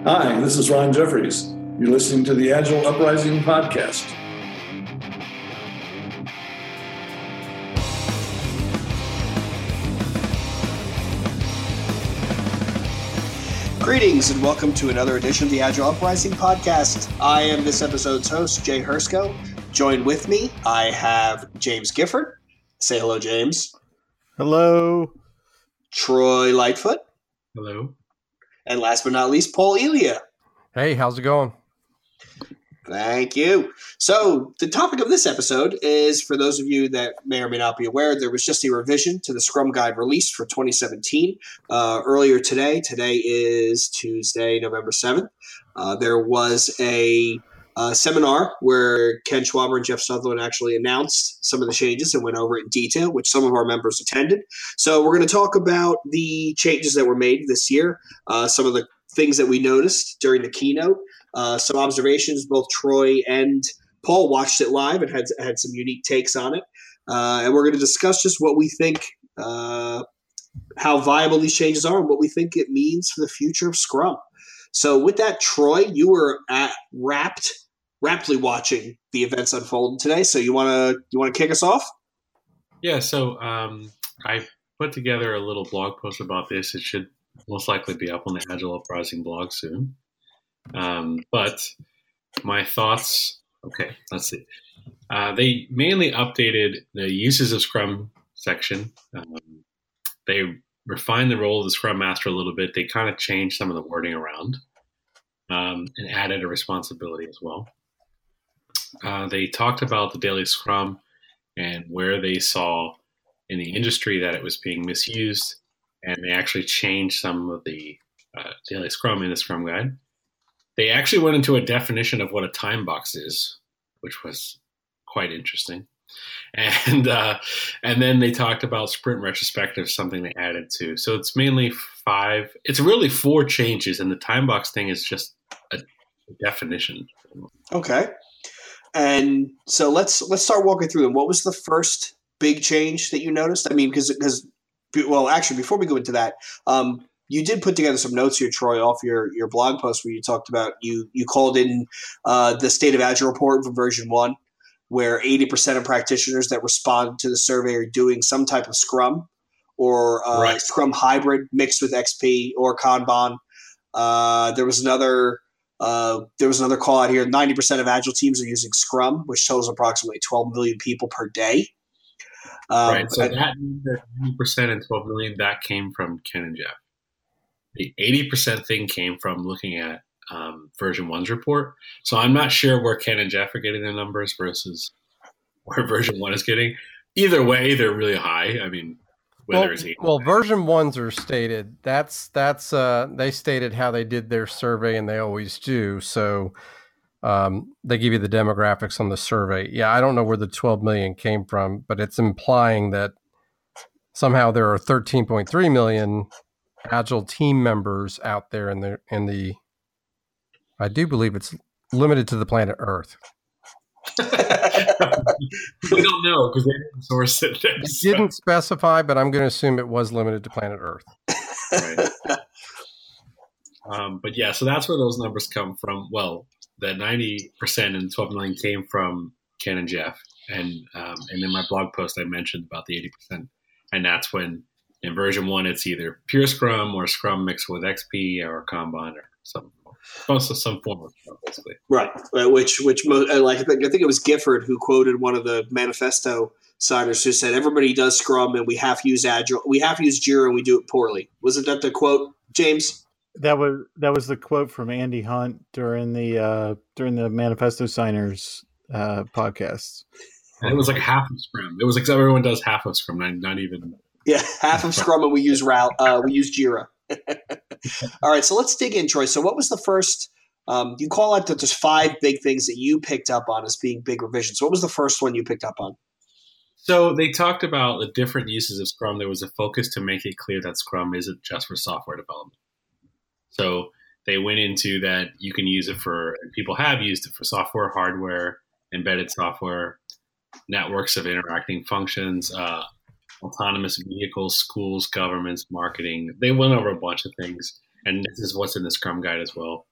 Hi, this is Ron Jeffries. You're listening to the Agile Uprising podcast. Greetings and welcome to another edition of the Agile Uprising podcast. I am this episode's host, Jay Hersko. Joined with me, I have James Gifford. Say hello, James. Hello. Troy Lightfoot. Hello. And last but not least, Paul Elia. Hey, how's it going? Thank you. So the topic of this episode is, for those of you that may or may not be aware, there was just a revision to the Scrum Guide released for 2017 earlier today. Today is Tuesday, November 7th. There was a seminar where Ken Schwaber and Jeff Sutherland actually announced some of the changes and went over it in detail, which some of our members attended. So we're going to talk about the changes that were made this year, some of the things that we noticed during the keynote, some observations. Both Troy and Paul watched it live and had some unique takes on it. And we're going to discuss just what we think, how viable these changes are and what we think it means for the future of Scrum. So with that, Troy, you were raptly watching the events unfold today. So you want to kick us off? Yeah. So I put together a little blog post about this. It should most likely be up on the Agile Uprising blog soon. But my thoughts, okay, let's see. They mainly updated the uses of Scrum section. They refined the role of the Scrum Master a little bit. They kind of changed some of the wording around and added a responsibility as well. They talked about the daily Scrum and where they saw in the industry that it was being misused, and they actually changed some of the daily Scrum in the Scrum Guide. They actually went into a definition of what a time box is, which was quite interesting. And then they talked about sprint retrospective, something they added to. So it's mainly it's really 4 changes, and the time box thing is just a definition. Okay. And so let's start walking through them. What was the first big change that you noticed? I mean, actually, before we go into that, you did put together some notes here, Troy, off your blog post where you talked about you called in the State of Agile report from version 1, where 80% of practitioners that responded to the survey are doing some type of Scrum or right. Scrum hybrid mixed with XP or Kanban. There was another call out here. 90% of Agile teams are using Scrum, which totals approximately 12 million people per day. Right. So that 90% and 12 million, that came from Ken and Jeff. The 80% thing came from looking at version 1's report. So I'm not sure where Ken and Jeff are getting their numbers versus where version 1 is getting. Either way, they're really high. I mean, version 1s are stated. That's they stated how they did their survey, and they always do. So they give you the demographics on the survey. Yeah, I don't know where the 12 million came from, but it's implying that somehow there are 13.3 million Agile team members out there in the I do believe it's limited to the planet Earth. We don't know because they didn't source it. It didn't specify, but I'm going to assume it was limited to planet Earth. Right. But yeah, so that's where those numbers come from. Well, the 90% and 12 million came from Ken and Jeff. And in my blog post, I mentioned about the 80%. And that's when in version 1, it's either pure Scrum or Scrum mixed with XP or Kanban or some form of Scrum, basically. Right. Which I think it was Gifford who quoted one of the manifesto signers who said, everybody does Scrum and we have to use Agile. We have to use Jira and we do it poorly. Wasn't that the quote, James? That was the quote from Andy Hunt during the manifesto signers podcast. And it was like half of Scrum. It was like everyone does half of Scrum, not even. Yeah, half of Scrum, and we use Jira. All right, so let's dig in, Troy. So what was the first you call out that there's 5 big things that you picked up on as being big revisions. What was the first one you picked up on? So they talked about the different uses of Scrum. There was a focus to make it clear that Scrum isn't just for software development. So they went into that you can use it for, and people have used it for software, hardware, embedded software, networks of interacting functions, autonomous vehicles, schools, governments, marketing. They went over a bunch of things, and this is what's in the Scrum Guide as well.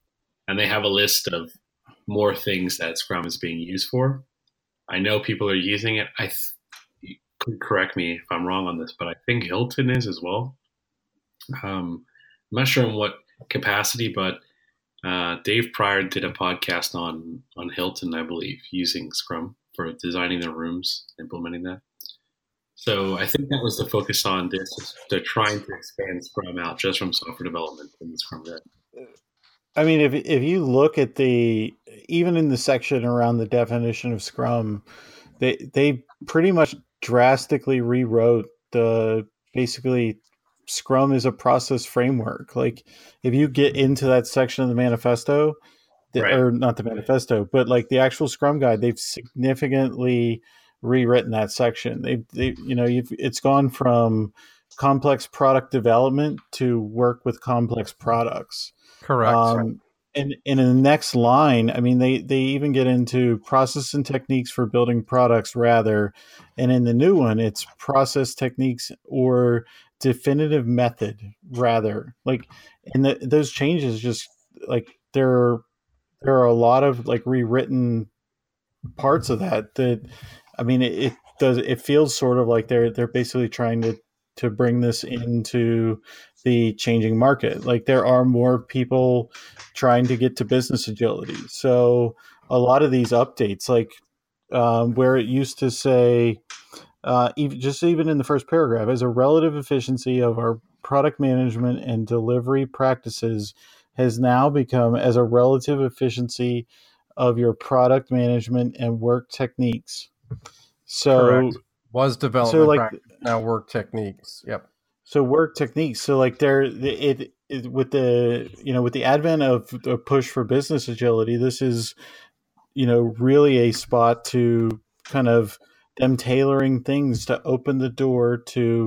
and they have a list of more things that Scrum is being used for. I know people are using it. You could correct me if I'm wrong on this, but I think Hilton is as well. I'm not sure in what capacity, but Dave Pryor did a podcast on Hilton, I believe, using Scrum for designing their rooms, implementing that. So I think that was the focus on this. They're trying to expand Scrum out just from software development in the Scrum Guide. I mean, if you look at even in the section around the definition of Scrum, they pretty much drastically rewrote basically Scrum is a process framework. Like if you get into that section of the manifesto, or not the manifesto, but like the actual Scrum Guide, they've significantly rewritten that section. It's gone from complex product development to work with complex products. Correct. And in the next line, I mean, they even get into process and techniques for building products rather. And in the new one, it's process techniques or definitive method rather. Like, and those changes just like there are a lot of like rewritten parts of that. I mean, it feels sort of like they're basically trying to bring this into the changing market. Like there are more people trying to get to business agility. So a lot of these updates, like where it used to say, even in the first paragraph, as a relative efficiency of our product management and delivery practices has now become as a relative efficiency of your product management and work techniques. So correct. Was development practice, now work techniques. Yep. So work techniques. So like with the advent of the push for business agility, this is, really a spot to kind of them tailoring things to open the door to,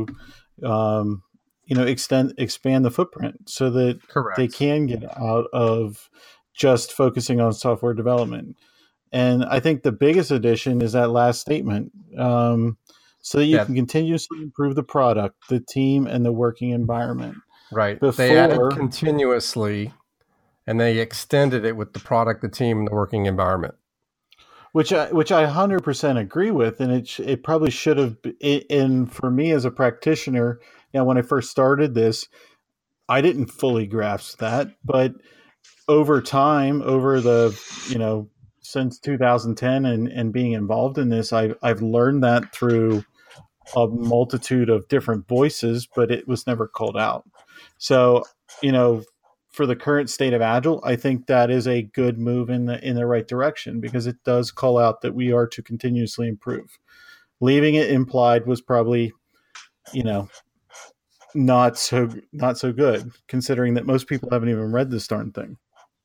expand the footprint so that correct. They can get out of just focusing on software development. And I think the biggest addition is that last statement. So that you can continuously improve the product, the team, and the working environment. Right. They added continuously, and they extended it with the product, the team, and the working environment. Which I 100% agree with, and it probably should have. And for me as a practitioner, when I first started this, I didn't fully grasp that, but over time, since 2010 and being involved in this, I've learned that through a multitude of different voices, but it was never called out. So, for the current state of Agile, I think that is a good move in the right direction because it does call out that we are to continuously improve. Leaving it implied was probably, not so good, considering that most people haven't even read this darn thing.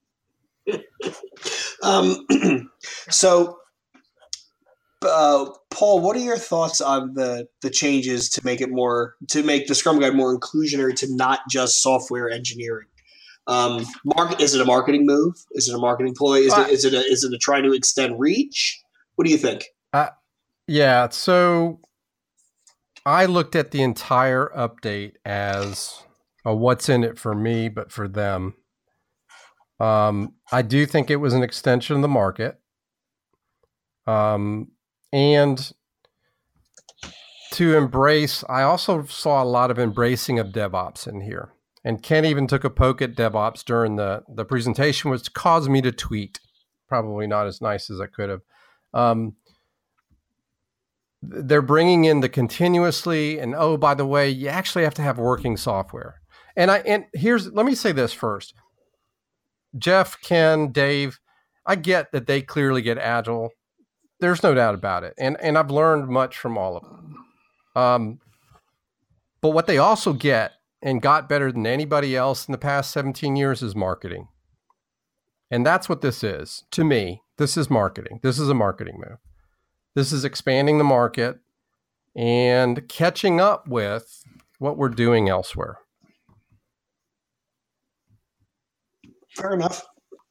Paul, what are your thoughts on the changes to make the Scrum Guide more inclusionary to not just software engineering? Is it a marketing move? Is it a marketing ploy? Is it a try to extend reach? What do you think? Yeah. So I looked at the entire update as a what's in it for me, but for them. I do think it was an extension of the market. And to embrace, I also saw a lot of embracing of DevOps in here. And Ken even took a poke at DevOps during the presentation, which caused me to tweet. Probably not as nice as I could have. They're bringing in the continuously, and oh, by the way, you actually have to have working software. Let me say this first. Jeff, Ken, Dave, I get that they clearly get Agile. There's no doubt about it. And I've learned much from all of them. But what they also get and got better than anybody else in the past 17 years is marketing. And that's what this is. To me, this is marketing. This is a marketing move. This is expanding the market and catching up with what we're doing elsewhere. Fair enough.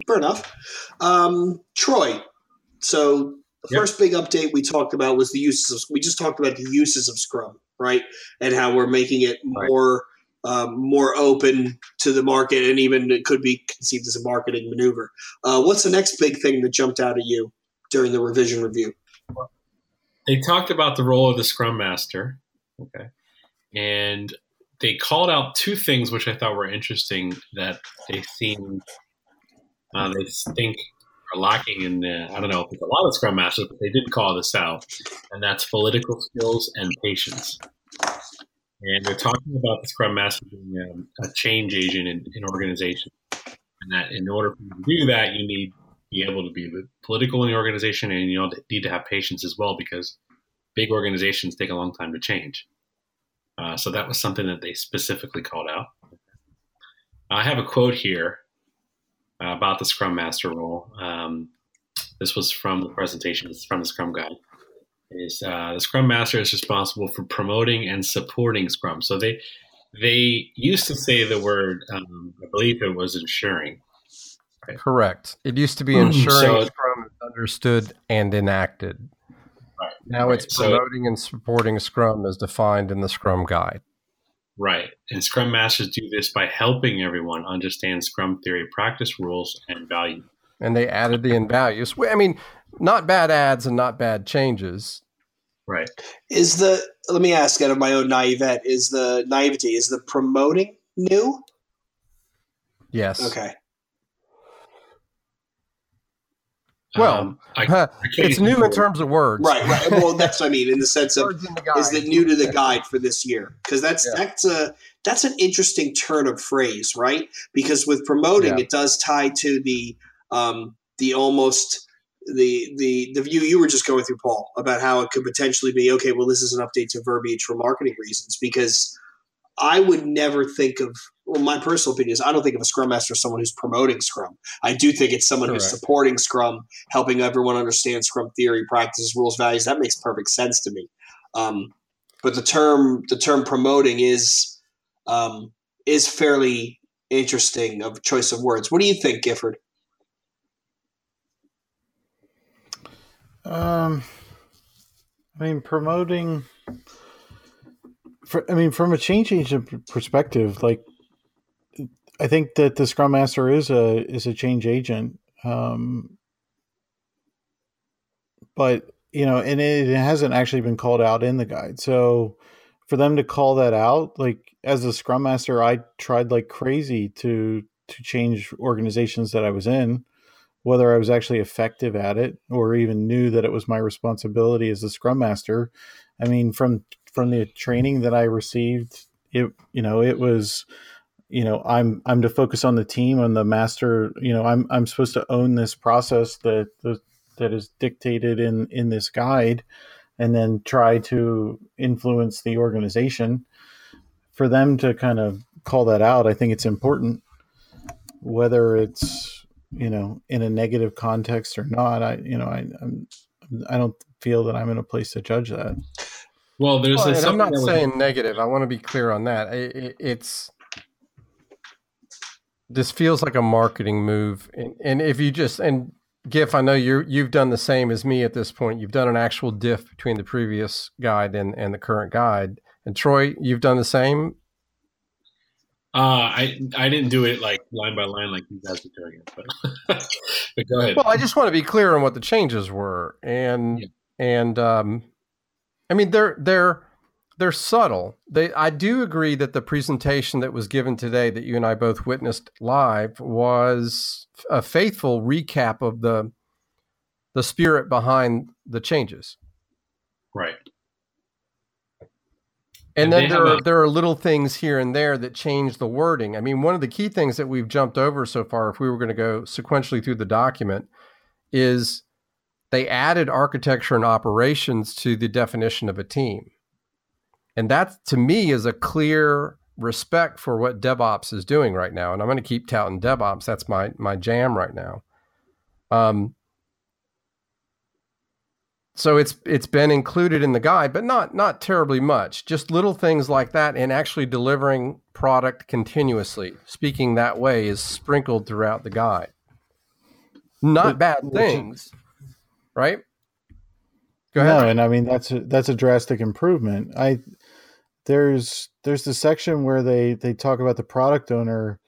Troy, so the first big update we talked about was we just talked about the uses of Scrum, right? And how we're making it more open to the market, and even it could be conceived as a marketing maneuver. What's the next big thing that jumped out at you during the revision review? They talked about the role of the Scrum Master, okay, and they called out two things which I thought were interesting that they think are lacking in. I don't know if it's a lot of Scrum Masters, but they did call this out, and that's political skills and patience. And they're talking about the Scrum Master being a change agent in organizations, and that in order for you to do that, you need be able to be political in the organization, and you need to have patience as well, because big organizations take a long time to change. So that was something that they specifically called out. I have a quote here about the Scrum Master role. This was from the presentation. It's from the Scrum Guide. The Scrum Master is responsible for promoting and supporting Scrum. So they used to say the word, I believe it was ensuring. Right? Correct. It used to be ensuring Scrum is understood and enacted. Right. Now it's promoting and supporting Scrum as defined in the Scrum Guide. Right. And Scrum Masters do this by helping everyone understand Scrum theory, practice rules, and value. And they added the in values. I mean, not bad adds and not bad changes. Right. Let me ask out of my own naivete, is the promoting new? Yes. Okay. Well, it's new in terms of words. Right. Well, that's what I mean, in the sense of, is it new to the guide for this year? Because that's an interesting turn of phrase, right? Because with promoting, it does tie to the almost the view you were just going through, Paul, about how it could potentially be, okay, well, this is an update to verbiage for marketing reasons, because I would never think of, well, my personal opinion is I don't think of a Scrum Master as someone who's promoting Scrum. I do think it's someone who's supporting Scrum, helping everyone understand Scrum theory, practices, rules, values. That makes perfect sense to me. But the term promoting is fairly interesting of choice of words. What do you think, Gifford? I mean, promoting. From a change agent perspective, like, I think that the Scrum Master is a change agent, but and it hasn't actually been called out in the guide. So for them to call that out, like, as a Scrum Master, I tried like crazy to change organizations that I was in, whether I was actually effective at it or even knew that it was my responsibility as a Scrum Master. I mean, from the training that I received, it was, I'm to focus on the team, on the master. I'm supposed to own this process that is dictated in this guide, and then try to influence the organization. For them to kind of call that out, I think it's important, whether it's in a negative context or not. I don't feel that I'm in a place to judge that. Well, I'm not saying negative. I want to be clear on that. This feels like a marketing move, and if you and Giff, I know you've done the same as me at this point. You've done an actual diff between the previous guide and the current guide. And Troy, you've done the same. I didn't do it like line by line like you guys are doing it, but but go ahead. Well, I just want to be clear on what the changes were, and I mean, they're subtle. I do agree that the presentation that was given today that you and I both witnessed live was a faithful recap of the spirit behind the changes. Right. And then there are little things here and there that change the wording. I mean, one of the key things that we've jumped over so far, if we were going to go sequentially through the document, is they added architecture and operations to the definition of a team. And that, to me, is a clear respect for what DevOps is doing right now. And I'm going to keep touting DevOps. That's my jam right now. So it's been included in the guide, but not terribly much. Just little things like that, and actually delivering product continuously. Speaking that way is sprinkled throughout the guide. Not bad things. Right? Go ahead. No, and I mean that's a drastic improvement. There's the section where they talk about the product owner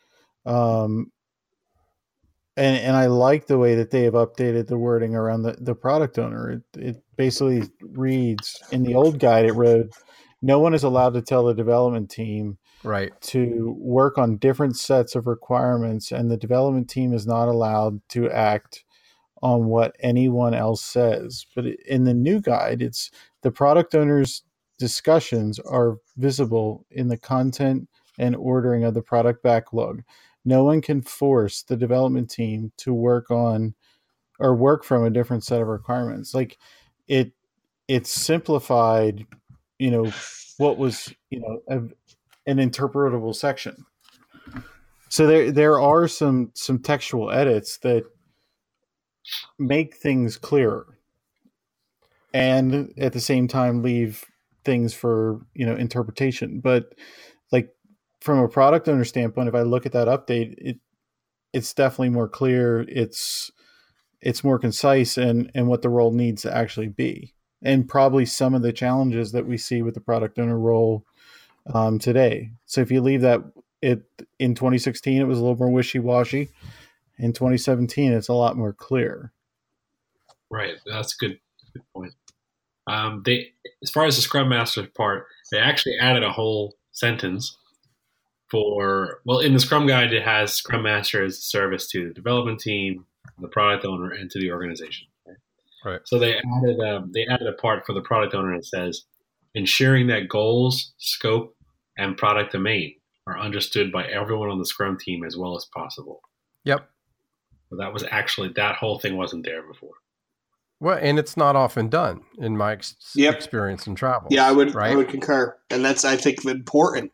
And I like the way that they have updated the wording around the product owner. It basically reads, in the old guide it wrote, no one is allowed to tell the development team Right. to work on different sets of requirements, and the development team is not allowed to act on what anyone else says. But in the new guide, it's the product owner's discussions are visible in the content and ordering of the product backlog. No one can force the development team to work on or work from a different set of requirements. Like it's simplified, what was, an interpretable section. So there are some textual edits that make things clearer and at the same time leave things for, interpretation. But like from a product owner standpoint, if I look at that update, it's definitely more clear. It's more concise and what the role needs to actually be. And probably some of the challenges that we see with the product owner role today. So if you leave that in 2016, it was a little more wishy-washy. In 2017, it's a lot more clear. Right. That's a good point. As far as the Scrum Master part, they actually added a whole sentence in the Scrum Guide, it has Scrum Master as a service to the development team, the product owner, and to the organization. Right. So they added a part for the product owner that says, ensuring that goals, scope, and product domain are understood by everyone on the Scrum team as well as possible. Yep. So that whole thing wasn't there before. Well, and it's not often done in my experience in travel. Yeah, I would right? concur. And that's, I think, important.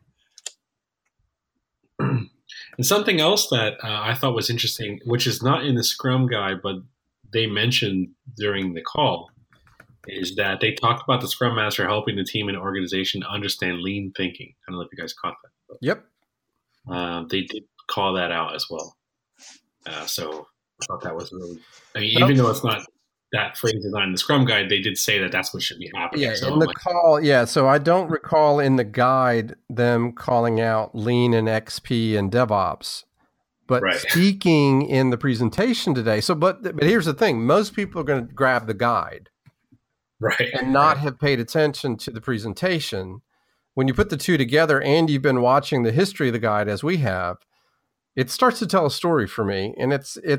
And something else that I thought was interesting, which is not in the Scrum Guide, but they mentioned during the call, is that they talked about the Scrum Master helping the team and organization understand lean thinking. I don't know if you guys caught that. But, yep. They did call that out as well. So I thought that was really, even though it's not, that phrase is not in the Scrum Guide, they did say that that's what should be happening. Yeah, so in the call, so I don't recall in the guide them calling out Lean and XP and DevOps, but speaking in the presentation today. So, but here's the thing: most people are going to grab the guide, right, and not have paid attention to the presentation. When you put the two together, and you've been watching the history of the guide as we have, it starts to tell a story for me, and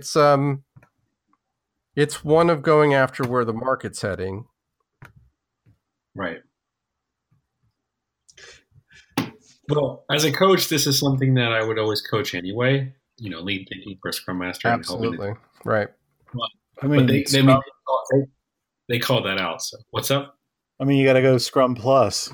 it's one of going after where the market's heading. Right. Well, as a coach, this is something that I would always coach anyway. Lean thinking for Scrum Master. Absolutely. And right. Well, I mean, they called that out. So what's up? I mean, you got to go Scrum Plus.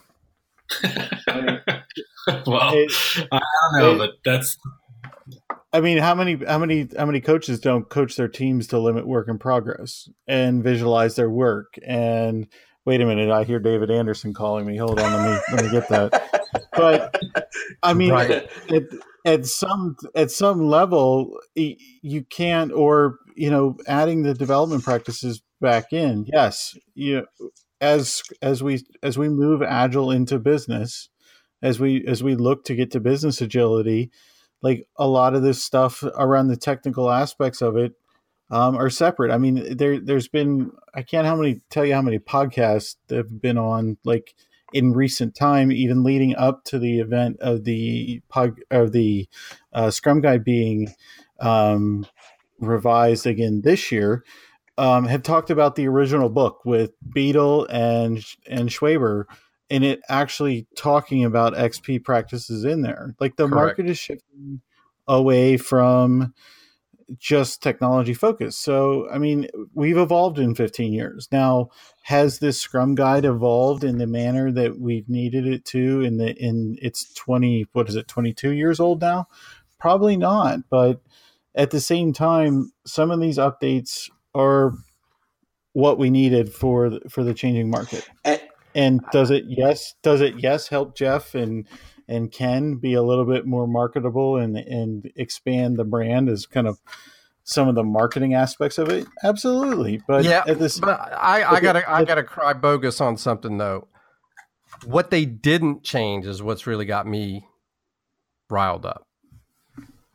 Well, I don't know, but that's. I mean, how many coaches don't coach their teams to limit work in progress and visualize their work? And wait a minute, I hear David Anderson calling me. Hold on, let me get that. But I mean, at some level, you can't, or adding the development practices back in. Yes, as we move Agile into business, as we look to get to business agility. Like a lot of this stuff around the technical aspects of it are separate. I mean, there's been, I can't tell you how many podcasts have been on, like in recent time, even leading up to the event of the Scrum Guide being revised again this year, have talked about the original book with Beadle and Schwaber. And it actually talking about XP practices in there. Like the market is shifting away from just technology focus. So, I mean, we've evolved in 15 years. Now, has this Scrum Guide evolved in the manner that we've needed it to in its 22 years old now? Probably not. But at the same time, some of these updates are what we needed for the changing market. And does it help Jeff and Ken be a little bit more marketable and expand the brand as kind of some of the marketing aspects of it? Absolutely. But I gotta cry bogus on something though. What they didn't change is what's really got me riled up.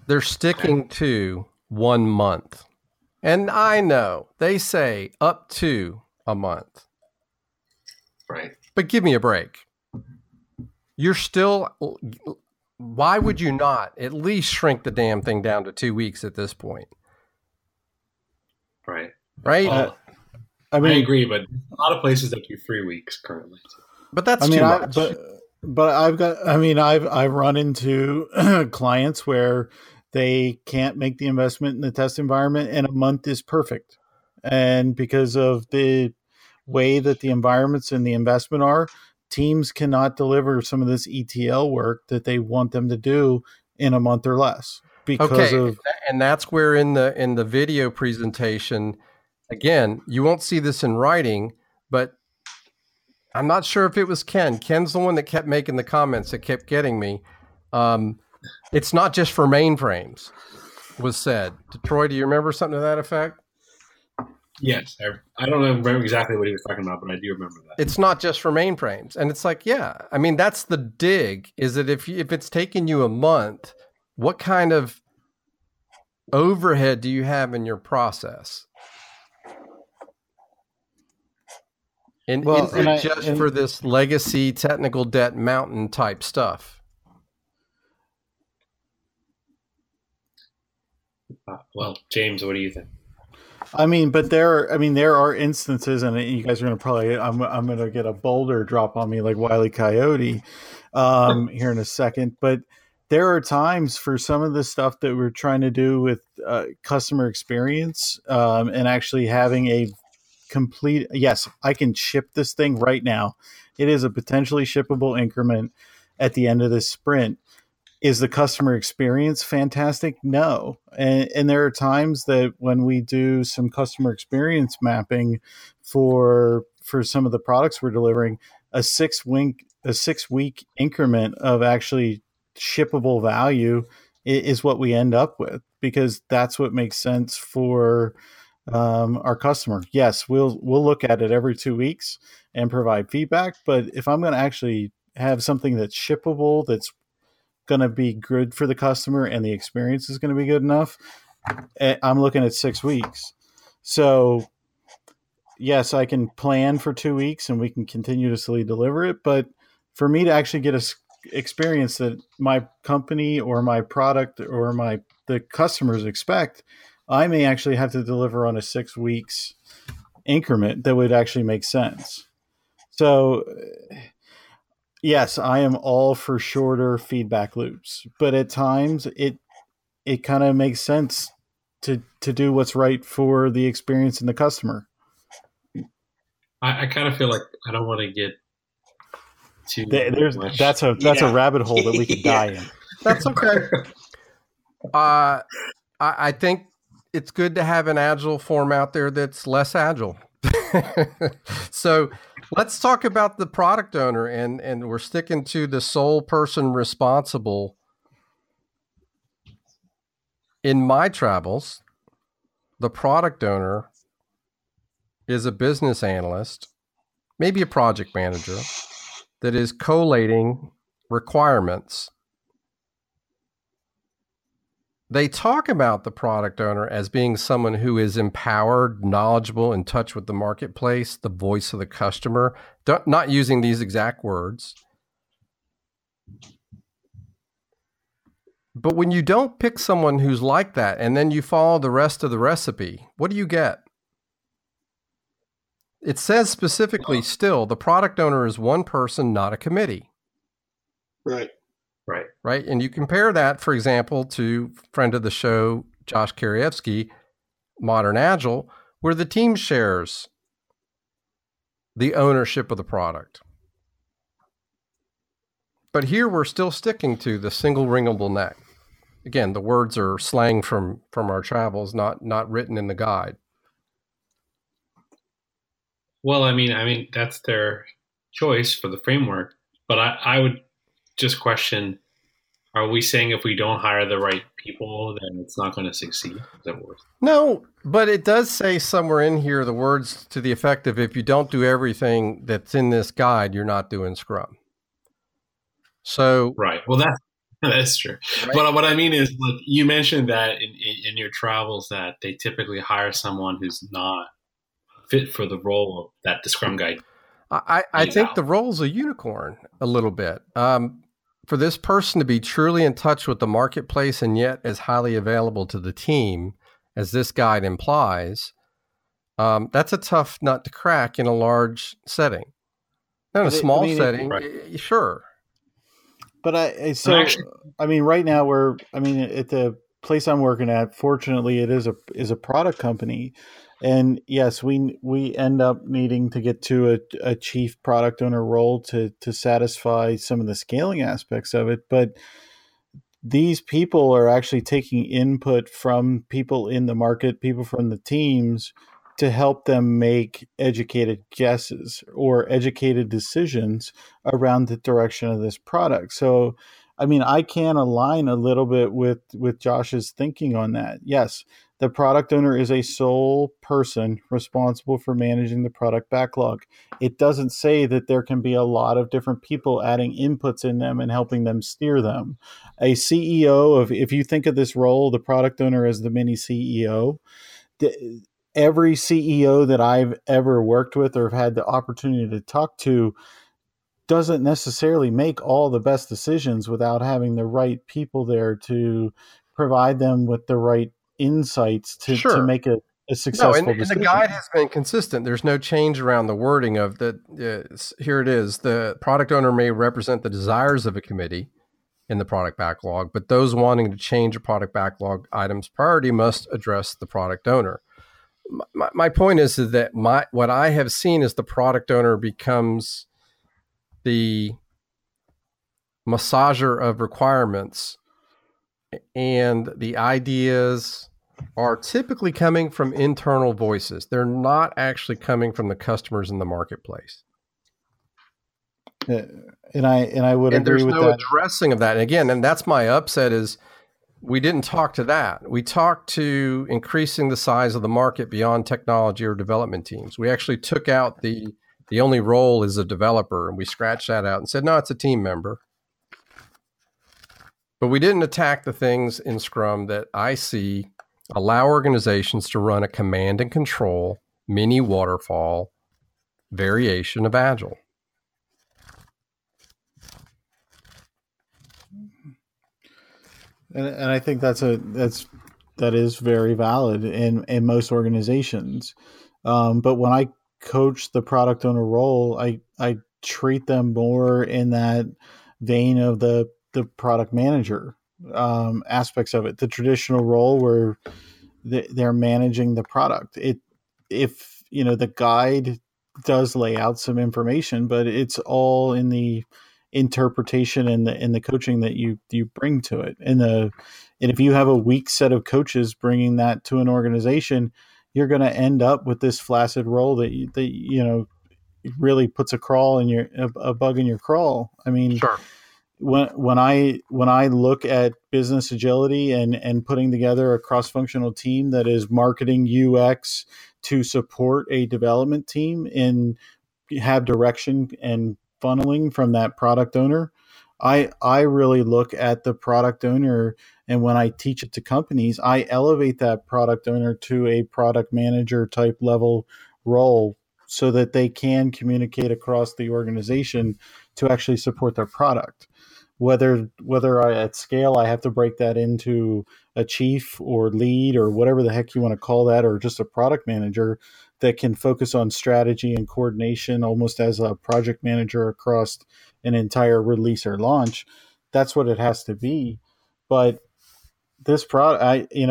they're sticking to 1 month. And I know they say up to a month. Right. But give me a break. You're still, why would you not at least shrink the damn thing down to 2 weeks at this point? Right. Right? I agree, but a lot of places that do 3 weeks currently. But that's too much. But I've run into clients where they can't make the investment in the test environment and a month is perfect. And because of the way that the environments and the investment are, teams cannot deliver some of this ETL work that they want them to do in a month or less. And that's where in the video presentation, again, you won't see this in writing, but I'm not sure if it was Ken. Ken's the one that kept making the comments that kept getting me. It's not just for mainframes, was said. Troy, do you remember something to that effect? Yes. I don't remember exactly what he was talking about, but I do remember that. It's not just for mainframes. And it's like, yeah, I mean, that's the dig, is that if it's taking you a month, what kind of overhead do you have in your process? And is it just for this legacy technical debt mountain type stuff? Well, James, what do you think? I mean, but there are instances, and you guys are going to probably, I'm going to get a boulder drop on me like Wile E. Coyote here in a second. But there are times for some of the stuff that we're trying to do with customer experience and actually having a complete, yes, I can ship this thing right now. It is a potentially shippable increment at the end of this sprint. Is the customer experience fantastic? No. And there are times that when we do some customer experience mapping for some of the products we're delivering, a 6 week increment of actually shippable value is what we end up with, because that's what makes sense for our customer. Yes, we'll look at it every 2 weeks and provide feedback. But if I'm going to actually have something that's shippable, that's going to be good for the customer, and the experience is going to be good enough, I'm looking at 6 weeks. So yes, I can plan for 2 weeks and we can continuously deliver it. But for me to actually get a experience that my company or my product or the customers expect, I may actually have to deliver on a 6 weeks increment that would actually make sense. So yes, I am all for shorter feedback loops, but at times it kind of makes sense to do what's right for the experience and the customer. I kind of feel like I don't want to get too much. That's a rabbit hole that we could die in. That's okay. I think it's good to have an agile form out there that's less agile. So let's talk about the product owner, and we're sticking to the sole person responsible. In my travels, the product owner is a business analyst, maybe a project manager, that is collating requirements. They talk about the product owner as being someone who is empowered, knowledgeable, in touch with the marketplace, the voice of the customer, not using these exact words. But when you don't pick someone who's like that and then you follow the rest of the recipe, what do you get? It says specifically still, the product owner is one person, not a committee. Right. Right. And you compare that, for example, to friend of the show, Josh Karievsky, Modern Agile, where the team shares the ownership of the product. But here we're still sticking to the single wringable neck. Again, the words are slang from our travels, not written in the guide. Well, I mean, that's their choice for the framework, but I would just question, are we saying if we don't hire the right people, then it's not going to succeed? Is that what? No, but it does say somewhere in here the words to the effect of, if you don't do everything that's in this guide, you're not doing Scrum. So right. Well, That's true. Right. But what I mean is, like, you mentioned that in your travels that they typically hire someone who's not fit for the role of that the Scrum Guide. I think the role's a unicorn a little bit. For this person to be truly in touch with the marketplace and yet as highly available to the team as this guide implies, that's a tough nut to crack in a large setting. In a small setting, sure. But right now at the place I'm working at, fortunately, it is a product company, and yes, we end up needing to get to a chief product owner role to satisfy some of the scaling aspects of it. But these people are actually taking input from people in the market, people from the teams, to help them make educated guesses or educated decisions around the direction of this product. So, I mean, I can align a little bit with Josh's thinking on that. Yes, the product owner is a sole person responsible for managing the product backlog. It doesn't say that there can be a lot of different people adding inputs in them and helping them steer them. A CEO if you think of this role, the product owner as the mini CEO, every CEO that I've ever worked with or have had the opportunity to talk to doesn't necessarily make all the best decisions without having the right people there to provide them with the right insights to make a successful decision. And the guide has been consistent. There's no change around the wording of that. Here it is. The product owner may represent the desires of a committee in the product backlog, but those wanting to change a product backlog item's priority must address the product owner. My point is that what I have seen is the product owner becomes the massager of requirements, and the ideas are typically coming from internal voices. They're not actually coming from the customers in the marketplace. And I would agree with that. There's no addressing of that. And again, and that's my upset is we didn't talk to that. We talked to increasing the size of the market beyond technology or development teams. We actually took out the only role is a developer, and we scratched that out and said, no, it's a team member. But we didn't attack the things in Scrum that I see allow organizations to run a command and control mini waterfall variation of Agile. And I think that is very valid in most organizations. But when I coach the product owner role, I treat them more in that vein of the product manager aspects of it, the traditional role where they're managing the product. If the guide does lay out some information, but it's all in the interpretation and the coaching that you bring to it. And if you have a weak set of coaches bringing that to an organization, you're going to end up with this flaccid role that really puts a bug in your crawl. I mean, sure. When I look at business agility and putting together a cross-functional team that is marketing UX to support a development team and have direction and funneling from that product owner, I really look at the product owner, and when I teach it to companies, I elevate that product owner to a product manager type level role so that they can communicate across the organization to actually support their product. Whether at scale I have to break that into a chief or lead or whatever the heck you want to call that, or just a product manager that can focus on strategy and coordination almost as a project manager across an entire release or launch, that's what it has to be. But this product,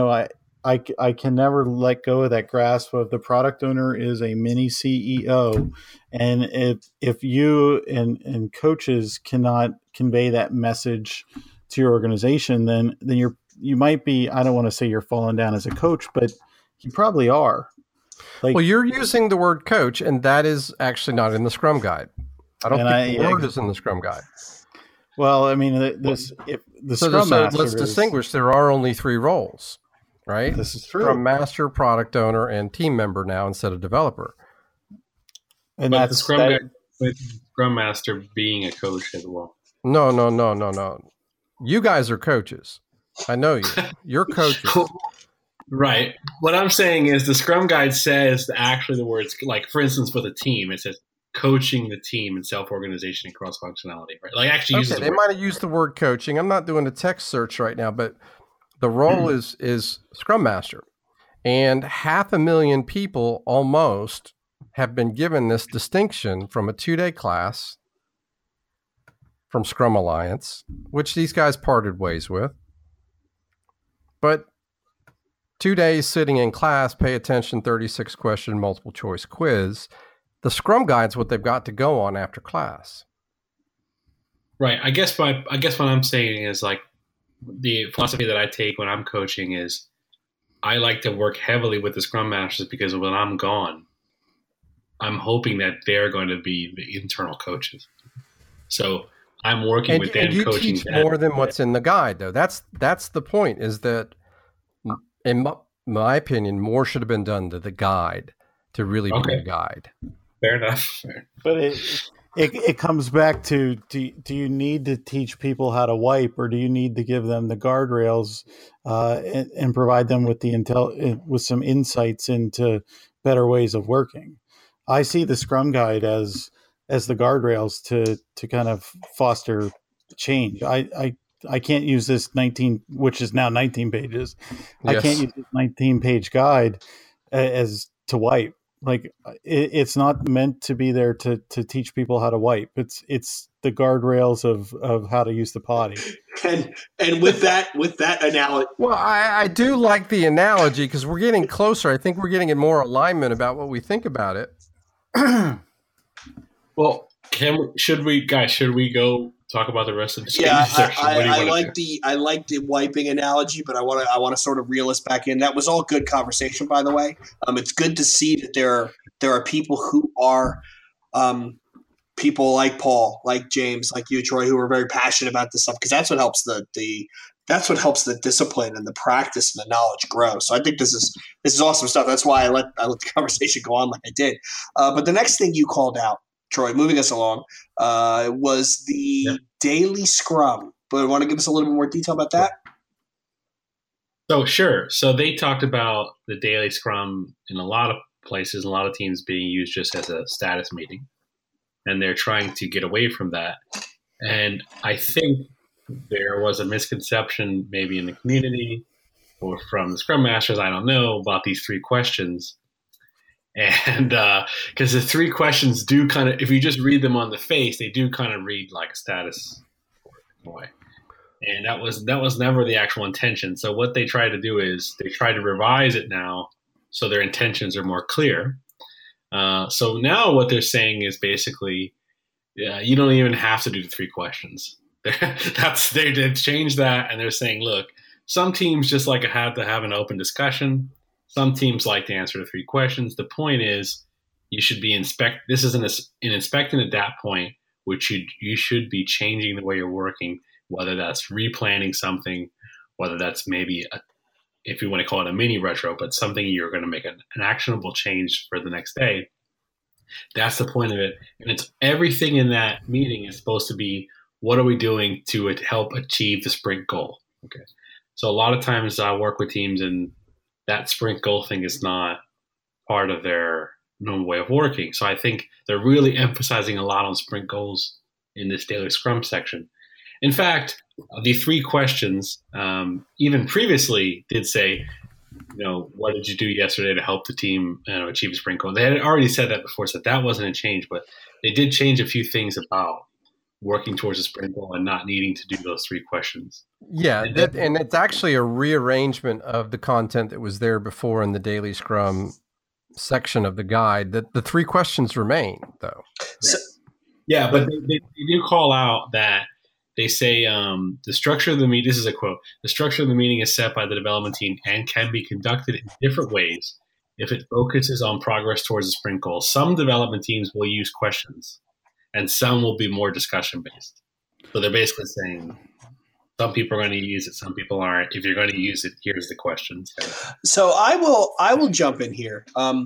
I can never let go of that grasp of the product owner is a mini CEO. And if you and coaches cannot convey that message to your organization, then you might be, I don't want to say you're falling down as a coach, but you probably are. Well, you're using the word coach, and that is actually not in the Scrum Guide. I don't think the word is in the Scrum Guide. Well, I mean, Scrum Master let's distinguish. There are only 3 roles, right? This is true. Scrum Master, product owner, and team member now instead of developer. And that's the Scrum Guide with Scrum Master being a coach as well. No. You guys are coaches. I know you. You're coaches. Right. What I'm saying is the Scrum Guide says actually the words, like, for instance, for the team, it says coaching the team in self-organization and cross-functionality, right? Like, actually uses they might have used the word coaching. I'm not doing a text search right now, but the role is Scrum Master. And 500,000 people almost have been given this distinction from a 2-day class from Scrum Alliance, which these guys parted ways with. But 2 days sitting in class, pay attention, 36 question multiple choice quiz. The Scrum Guide's what they've got to go on after class. Right. I guess what I'm saying is, like, the philosophy that I take when I'm coaching is I like to work heavily with the Scrum Masters because when I'm gone, I'm hoping that they're going to be the internal coaches. So I'm working with them, and you coaching teach them. more than what's in the guide, though. That's the point, is that, in my opinion, more should have been done to the guide to really be a guide. Fair enough. But it comes back to, do you need to teach people how to wipe, or do you need to give them the guardrails and provide them with with some insights into better ways of working? I see the Scrum Guide as the guardrails to kind of foster change. I can't use this 19, which is now 19 pages. Yes. I can't use this 19-page guide as to wipe. Like, it's not meant to be there to teach people how to wipe. It's the guardrails of how to use the potty. And with that analogy. Well, I do like the analogy because we're getting closer. I think we're getting in more alignment about what we think about it. Well, should we go talk about the rest of the section? I like the wiping analogy, but I want to sort of reel us back in. That was all good conversation, by the way. It's good to see that there are people who are people like Paul, like James, like you, Troy, who are very passionate about this stuff, because that's what helps the discipline and the practice and the knowledge grow. So I think this is awesome stuff. That's why I let the conversation go on like I did. But the next thing you called out, Troy, moving us along, was the daily scrum. But want to give us a little bit more detail about that? So sure. So they talked about the daily scrum in a lot of places, a lot of teams being used just as a status meeting. And they're trying to get away from that. And I think there was a misconception maybe in the community or from the Scrum Masters, I don't know, about these 3 questions. And because the 3 questions do kind of, if you just read them on the face, they do kind of read like a status boy. And that was never the actual intention. So what they try to do is they try to revise it now so their intentions are more clear. So now what they're saying is basically, you don't even have to do the 3 questions. They've changed that, and they're saying, look, some teams just like to have an open discussion. Some teams like to answer the 3 questions. The point is, you should be this is an inspect and adapt point, which you should be changing the way you're working, whether that's replanning something, whether that's maybe if you want to call it a mini retro, but something you're going to make an actionable change for the next day. That's the point of it. And it's everything in that meeting is supposed to be, what are we doing to help achieve the sprint goal? Okay. So a lot of times I work with teams and that sprint goal thing is not part of their normal way of working. So I think they're really emphasizing a lot on sprint goals in this daily scrum section. In fact, the 3 questions, even previously did say, what did you do yesterday to help the team achieve a sprint goal? They had already said that before, so that wasn't a change, but they did change a few things about working towards a sprint goal and not needing to do those 3 questions. Yeah, and it's actually a rearrangement of the content that was there before in the daily scrum section of the guide. That the 3 questions remain, though. Yeah, but they do call out that they say the structure of the meeting, this is a quote, the structure of the meeting is set by the development team and can be conducted in different ways if it focuses on progress towards a sprint goal. Some development teams will use questions and some will be more discussion-based. So they're basically saying some people are going to use it, some people aren't. If you're going to use it, here's the questions. So I will jump in here.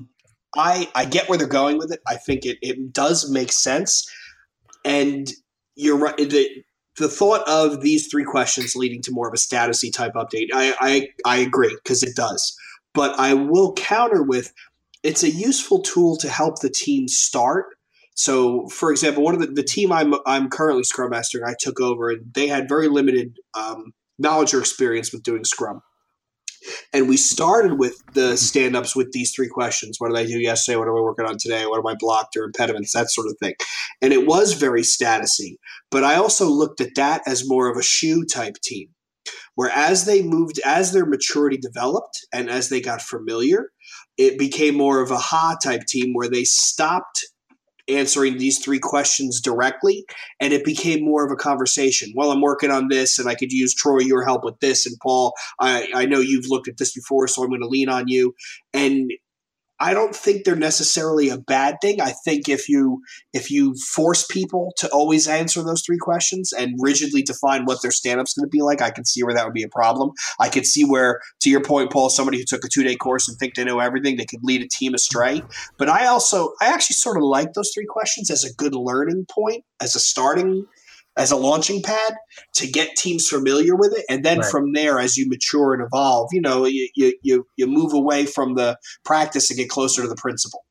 I get where they're going with it. I think it does make sense. And you're right. the thought of these 3 questions leading to more of a statusy type update, I agree, because it does. But I will counter with, it's a useful tool to help the team start. So, for example, one of the team I'm currently Scrum Mastering, I took over, and they had very limited knowledge or experience with doing Scrum. And we started with the stand-ups with these 3 questions. What did I do yesterday? What am I working on today? What am I blocked or impediments? That sort of thing. And it was very statusy. But I also looked at that as more of a shoe type team, where as they moved, as their maturity developed and as they got familiar, it became more of a ha type team where they stopped answering these 3 questions directly, and it became more of a conversation. Well, I'm working on this, and I could use, Troy, your help with this, and Paul, I know you've looked at this before, so I'm going to lean on you. And I don't think they're necessarily a bad thing. I think if you force people to always answer those 3 questions and rigidly define what their stand-up's going to be like, I can see where that would be a problem. I could see where, to your point, Paul, somebody who took a 2-day course and think they know everything, they could lead a team astray. But I actually sort of like those 3 questions as a good learning point, as a launching pad to get teams familiar with it. And then from there, as you mature and evolve, you move away from the practice and get closer to the principle.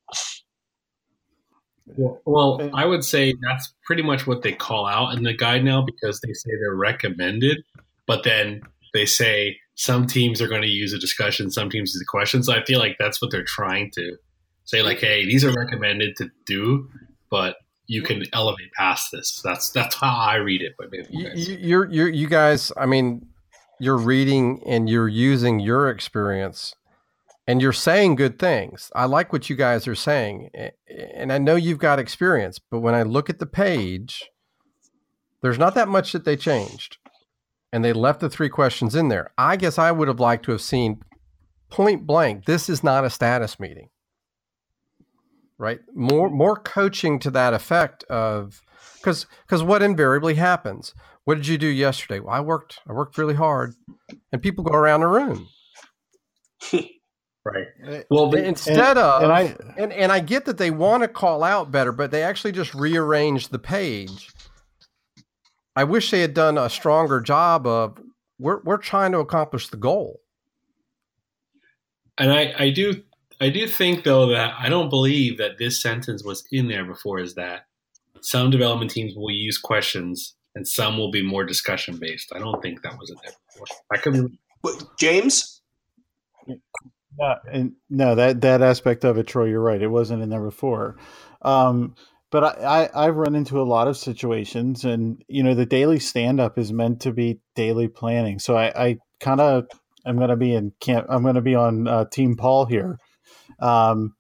Well, I would say that's pretty much what they call out in the guide now, because they say they're recommended, but then they say some teams are going to use a discussion, some teams use a question. So I feel like that's what they're trying to say, like, hey, these are recommended to do, but you can elevate past this. That's how I read it. But maybe you guys, I mean, you're reading and you're using your experience, and you're saying good things. I like what you guys are saying, and I know you've got experience. But when I look at the page, there's not that much that they changed, and they left the 3 questions in there. I guess I would have liked to have seen point blank, this is not a status meeting. Right. More coaching to that effect of, because what invariably happens, what did you do yesterday? Well, I worked really hard, and people go around the room. Right. Well, instead I get that they want to call out better, but they actually just rearranged the page. I wish they had done a stronger job of, we're trying to accomplish the goal. And I do think, though, that I don't believe that this sentence was in there before, is that some development teams will use questions and some will be more discussion based. I don't think that was in there before. I could be. James? No, that aspect of it, Troy, you're right. It wasn't in there before. But I've run into a lot of situations, and, the daily stand-up is meant to be daily planning. So I kind of am going to be I'm going to be on Team Paul here. On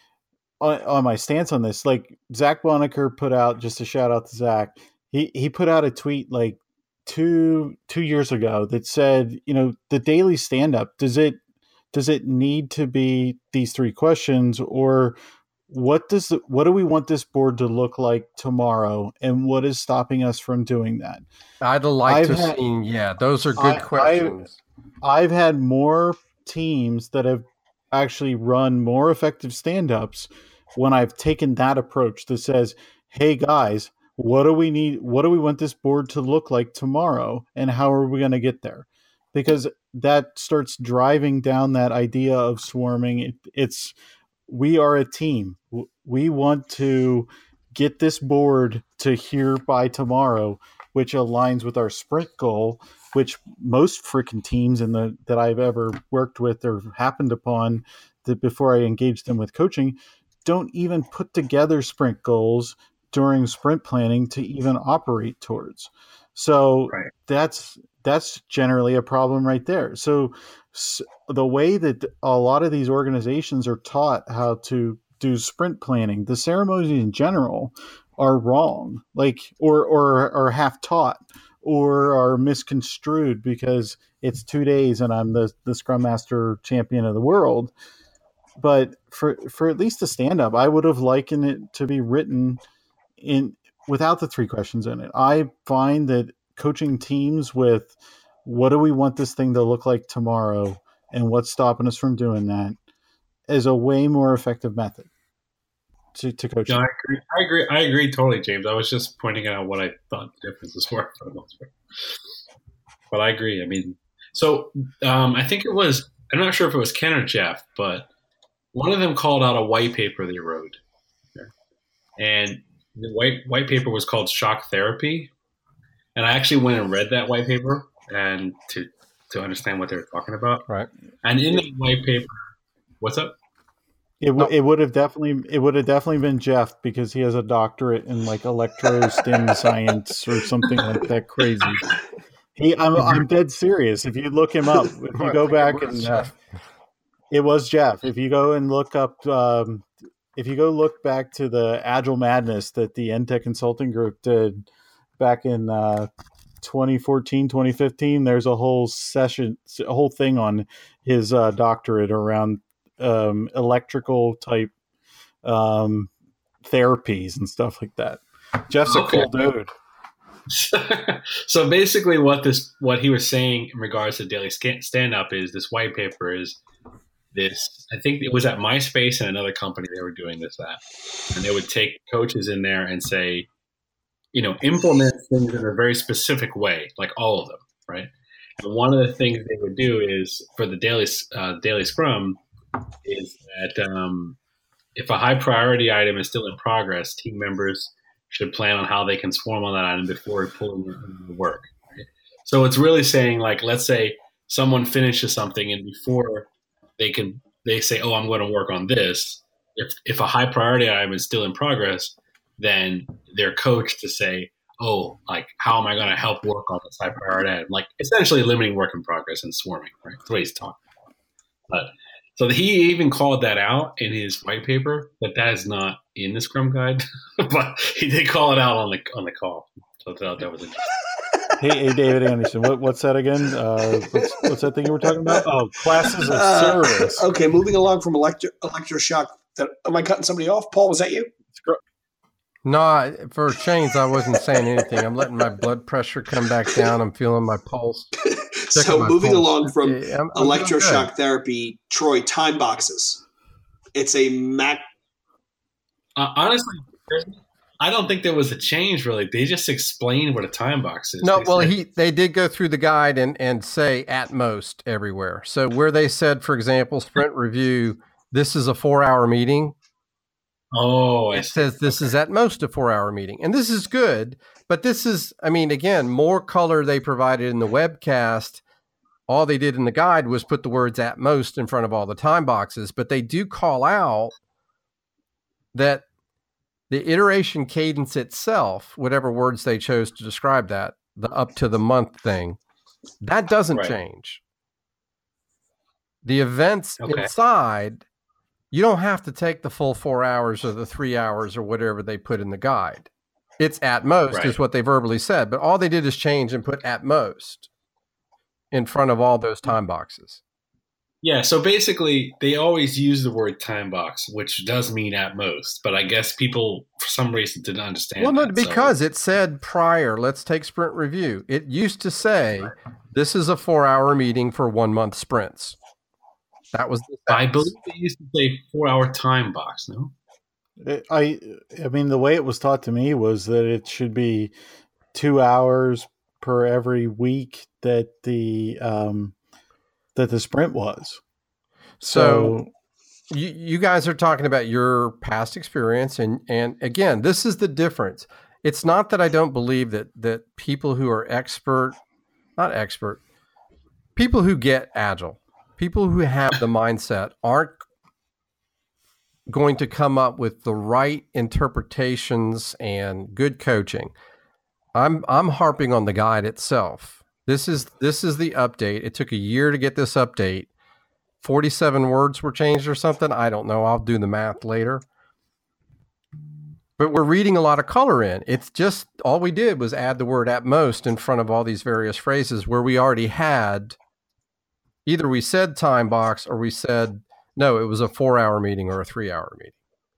my stance on this, like Zach Bonaker put out, just a shout out to Zach, he put out a tweet like two years ago that said, the daily stand up, does it need to be these 3 questions, or what do we want this board to look like tomorrow, and what is stopping us from doing that? I'd like to see, those are good questions. I've had more teams that have actually run more effective stand-ups when I've taken that approach that says, hey guys, what do we need? What do we want this board to look like tomorrow? And how are we going to get there? Because that starts driving down that idea of swarming. We are a team. We want to get this board to here by tomorrow, which aligns with our sprint goal, which most freaking teams that I've ever worked with or happened upon that before I engaged them with coaching don't even put together sprint goals during sprint planning to even operate towards. So that's generally a problem right there. So the way that a lot of these organizations are taught how to do sprint planning, the ceremonies in general are wrong, or half taught, or are misconstrued because it's 2 days and I'm the Scrum Master champion of the world. But for at least the stand-up, I would have likened it to be written in without the 3 questions in it. I find that coaching teams with what do we want this thing to look like tomorrow and what's stopping us from doing that is a way more effective method. to coach. No, I agree totally, James. I was just pointing out what I thought the differences were for the most part. But I agree. I mean, so I think it was, I'm not sure if it was Ken or Jeff, but one of them called out a white paper they wrote. And the white paper was called Shock Therapy. And I actually went and read that white paper and to understand what they were talking about. Right. And in the white paper, what's up? It would have definitely been Jeff, because he has a doctorate in like electro stim science or something like that crazy. I'm dead serious. If you look him up, if you go back and it was Jeff. If you go and look up, if you go look back to the Agile Madness that the NTech Consulting Group did back in 2014, 2015, there's a whole thing on his doctorate around electrical type therapies and stuff like that. Jeff's a cool dude. So basically what he was saying in regards to daily stand-up is this white paper is this, I think it was at MySpace and another company they were doing this at, and they would take coaches in there and say, implement things in a very specific way, like all of them, right? And one of the things they would do is for the daily scrum is that if a high priority item is still in progress, team members should plan on how they can swarm on that item before pulling it into the work. Right? So it's really saying, like, let's say someone finishes something and before they say, oh, I'm going to work on this. If a high priority item is still in progress, then they're coached to say, oh, like, how am I going to help work on this high priority item? Like, essentially limiting work in progress and swarming, right? That's what he's talking about. So he even called that out in his white paper, but that is not in the Scrum Guide. But he did call it out on the call. So I thought that was interesting. Hey, David Anderson, what's that again? What's that thing you were talking about? Oh, classes of service. Okay, moving along from electroshock. Am I cutting somebody off? Paul, was that you? No, for change, I wasn't saying anything. I'm letting my blood pressure come back down. I'm feeling my pulse. So moving along from electroshock therapy, Troy, time boxes. It's a Mac. Honestly, I don't think there was a change really. They just explained what a time box is. No, they did go through the guide and say at most everywhere. So where they said, for example, sprint review, this is a 4-hour meeting. Oh, it says this is at most a 4-hour meeting. And this is good, but this is, I mean, again, more color they provided in the webcast. All they did in the guide was put the words at most in front of all the time boxes, but they do call out that the iteration cadence itself, whatever words they chose to describe that, the up to the month thing, that doesn't change. The events inside, you don't have to take the full 4 hours or the 3 hours or whatever they put in the guide. It's at most is what they verbally said, but all they did is change and put at most in front of all those time boxes. Yeah, so basically they always use the word time box, which does mean at most, but I guess people for some reason didn't understand. Well, no, because it said prior, let's take sprint review. It used to say this is a 4-hour meeting for 1 month sprints. That was I believe they used to say 4-hour time box, no? I mean, the way it was taught to me was that it should be 2 hours per every week that the sprint was. So you guys are talking about your past experience, and again, this is the difference. It's not that I don't believe that people who are people who get Agile, people who have the mindset aren't going to come up with the right interpretations and good coaching. I'm harping on the guide itself. This is the update. It took a year to get this update. 47 words were changed or something. I don't know. I'll do the math later. But we're reading a lot of color in. It's just all we did was add the word at most in front of all these various phrases where we already had either we said time box or we said, no, it was a 4-hour meeting or a 3-hour meeting.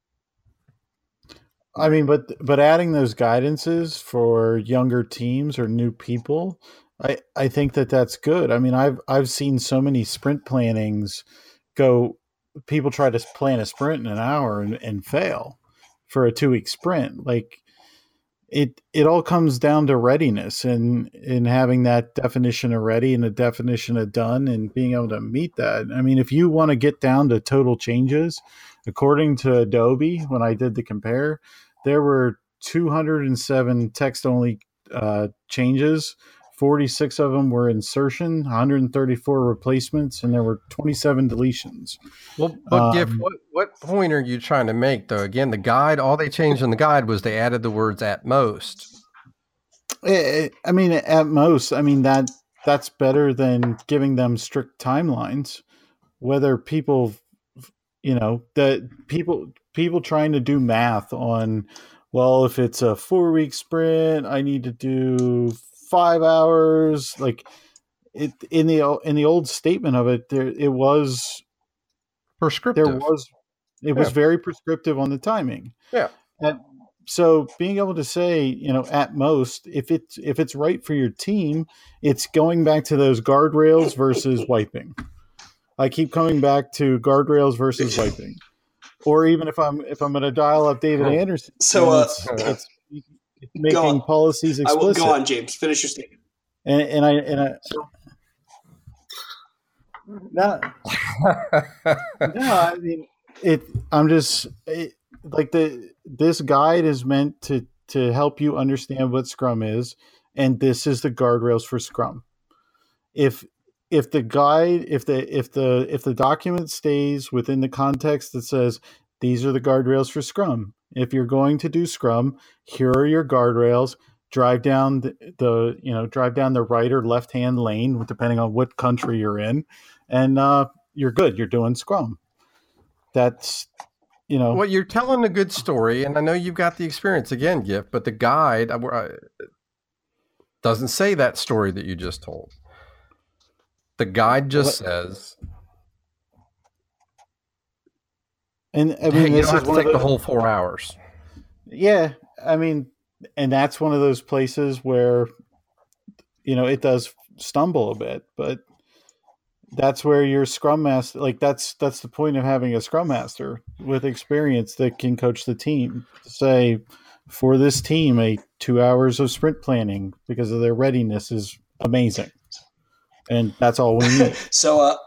I mean, but adding those guidances for younger teams or new people, I think that's good. I mean, I've seen so many sprint plannings go. People try to plan a sprint in an hour and fail. for a 2-week sprint. Like it all comes down to readiness and in having that definition of ready and a definition of done and being able to meet that. I mean, if you want to get down to total changes, according to Adobe, when I did the compare, there were 207 text only changes. 46 of them were insertion, 134 replacements, and there were 27 deletions. Well, but Giff, what point are you trying to make, though? Again, the guide, all they changed in the guide was they added the words "at most." I mean, at most, I mean that's better than giving them strict timelines. Whether people, that people trying to do math on, well, if it's a 4-week sprint, I need to do 5 hours. Like it in the old statement of it, it was prescriptive. It was very prescriptive on the timing. Yeah. And so being able to say, at most, if it's right for your team, it's going back to those guardrails versus wiping. I keep coming back to guardrails versus wiping. Or even if I'm going to dial up David Anderson, so it's making policies explicit. Go on, James. Finish your statement. And I no, I mean this guide is meant to help you understand what Scrum is, and this is the guardrails for Scrum. If the guide, if the document stays within the context that says these are the guardrails for Scrum. If you're going to do Scrum, here are your guardrails. Drive down the right or left hand lane, depending on what country you're in, and you're good. You're doing Scrum. That's Well, you're telling a good story, and I know you've got the experience again, Giff, but the guide doesn't say that story that you just told. The guide just says, and I mean, hey, you this don't is have to take the whole 4 hours. Yeah, I mean, and that's one of those places where, it does stumble a bit, but that's where your Scrum Master, like that's the point of having a Scrum Master with experience that can coach the team. Say, for this team, 2 hours of sprint planning because of their readiness is amazing. And that's all we need. So,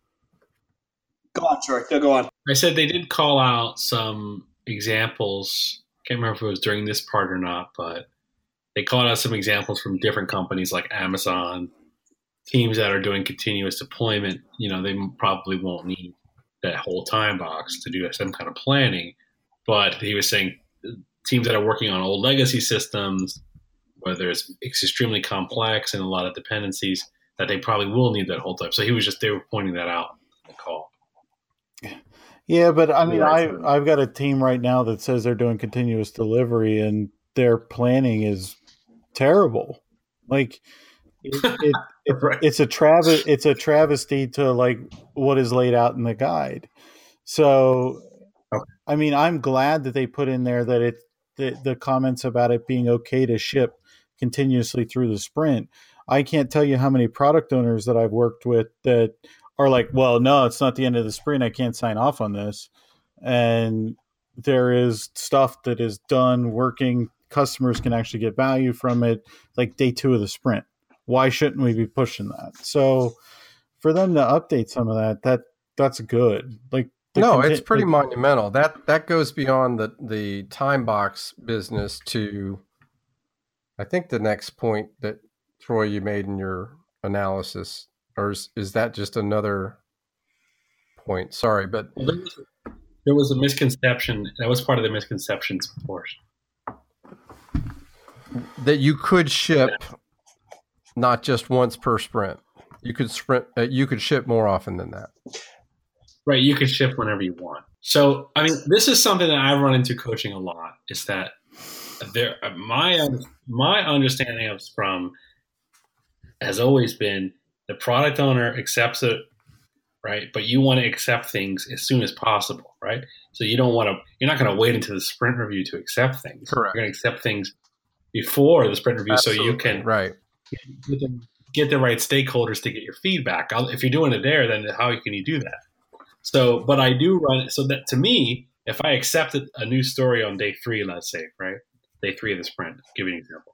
go on, Troy. Go on. I said they did call out some examples. Can't remember if it was during this part or not, but they called out some examples from different companies like Amazon, teams that are doing continuous deployment. They probably won't need that whole time box to do some kind of planning. But he was saying teams that are working on old legacy systems, whether it's extremely complex and a lot of dependencies, that they probably will need that whole time. So they were pointing that out in the call. Yeah, but I mean, I've got a team right now that says they're doing continuous delivery and their planning is terrible. Like Right. it's a travesty to like what is laid out in the guide. So, Okay. I mean, I'm glad that they put in there that the comments about it being okay to ship continuously through the sprint. I can't tell you how many product owners that I've worked with that are like, well, no, it's not the end of the sprint. I can't sign off on this. And there is stuff that is done working. Customers can actually get value from it, like day 2 of the sprint. Why shouldn't we be pushing that? So for them to update some of that's good. Like it's pretty monumental. That goes beyond the time box business to, I think, the next point that Troy you made in your analysis, or is that just another point? Sorry, but There was a misconception. That was part of the misconceptions portion. That you could ship not just once per sprint. You could you could ship more often than that. Right, you could ship whenever you want. So, I mean, this is something that I've run into coaching a lot. Is that my understanding of Scrum has always been the product owner accepts it, right? But you want to accept things as soon as possible, right? So you're not going to wait until the sprint review to accept things. Correct. You're going to accept things before the sprint review. Absolutely. So you can right. get the right stakeholders to get your feedback. If you're doing it there, then how can you do that? So, but I do run it so that to me, if I accepted a new story on day 3, let's say, right, day 3 of the sprint, I'll give you an example.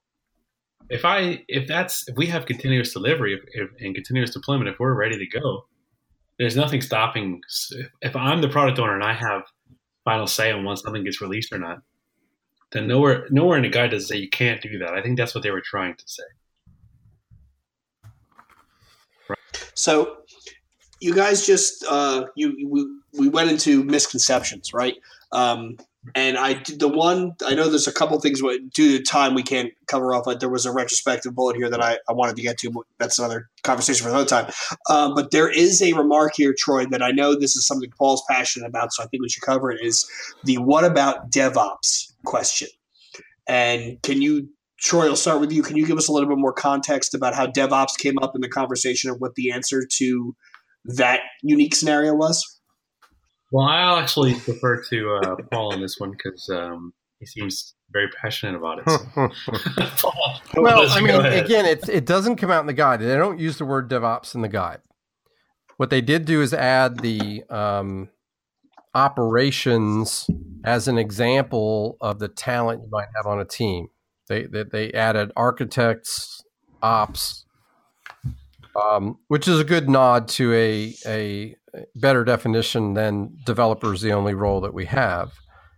If we have continuous delivery and continuous deployment, if we're ready to go, there's nothing stopping. If I'm the product owner and I have final say on when something gets released or not, then nowhere in the guide does it say you can't do that. I think that's what they were trying to say. Right. So you guys just we went into misconceptions, right? And I know there's a couple things due to time we can't cover off, but there was a retrospective bullet here that I wanted to get to. But that's another conversation for another time. But there is a remark here, Troy, that I know this is something Paul's passionate about, so I think we should cover it, is the what about DevOps question. And Troy, I'll start with you. Can you give us a little bit more context about how DevOps came up in the conversation and what the answer to that unique scenario was? Well, I'll actually defer to Paul on this one because he seems very passionate about it. So. Paul, well, I mean, again, it doesn't come out in the guide. They don't use the word DevOps in the guide. What they did do is add the operations as an example of the talent you might have on a team. They added architects, ops, which is a good nod to a better definition than developer is the only role that we have.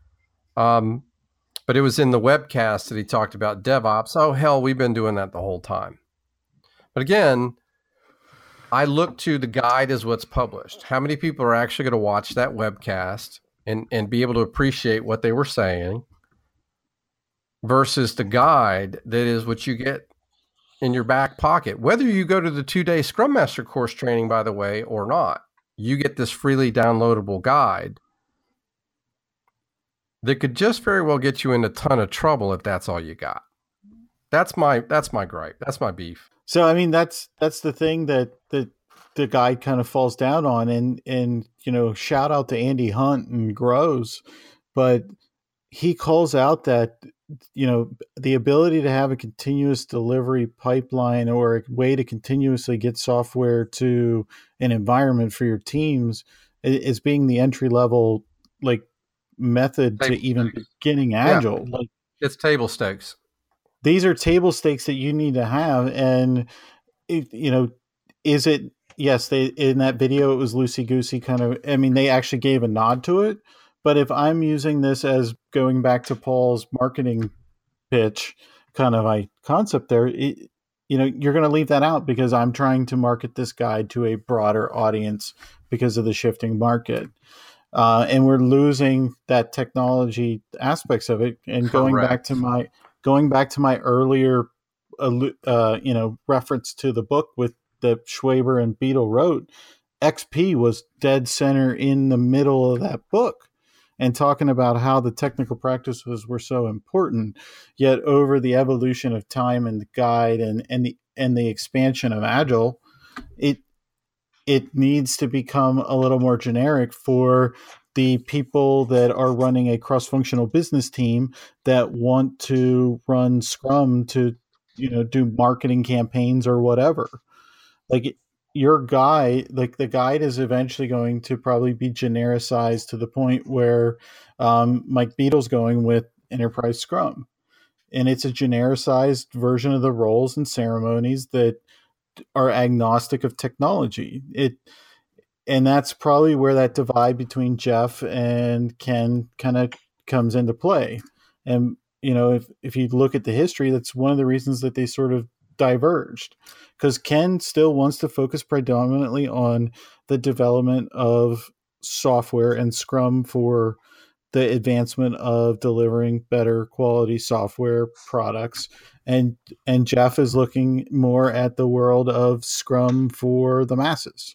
But it was in the webcast that he talked about DevOps. Oh, hell, we've been doing that the whole time. But again, I look to the guide as what's published. How many people are actually going to watch that webcast and be able to appreciate what they were saying versus the guide that is what you get in your back pocket. Whether you go to the 2-day Scrum Master course training, by the way, or not, you get this freely downloadable guide that could just very well get you in a ton of trouble if that's all you got. That's my gripe. That's my beef. So, I mean, that's the thing that the guide kind of falls down on, and shout out to Andy Hunt and Grows, but he calls out that, the ability to have a continuous delivery pipeline or a way to continuously get software to an environment for your teams is being the entry level, method to even beginning Agile. Yeah. It's table stakes. These are table stakes that you need to have. And, is it, yes, in that video, it was loosey-goosey kind of, I mean, they actually gave a nod to it. But if I'm using this as going back to Paul's marketing pitch kind of concept there, you're going to leave that out because I'm trying to market this guide to a broader audience because of the shifting market. And we're losing that technology aspects of it. And going back to my earlier, reference to the book with that Schwaber and Beadle wrote, XP was dead center in the middle of that book and talking about how the technical practices were so important. Yet over the evolution of time and the guide and the expansion of Agile, it needs to become a little more generic for the people that are running a cross-functional business team that want to run Scrum to, do marketing campaigns or whatever. Your guide, the guide is eventually going to probably be genericized to the point where Mike Beadle's going with Enterprise Scrum. And it's a genericized version of the roles and ceremonies that are agnostic of technology. And that's probably where that divide between Jeff and Ken kind of comes into play. And, if you look at the history, that's one of the reasons that they sort of diverged, because Ken still wants to focus predominantly on the development of software and Scrum for the advancement of delivering better quality software products. And Jeff is looking more at the world of Scrum for the masses.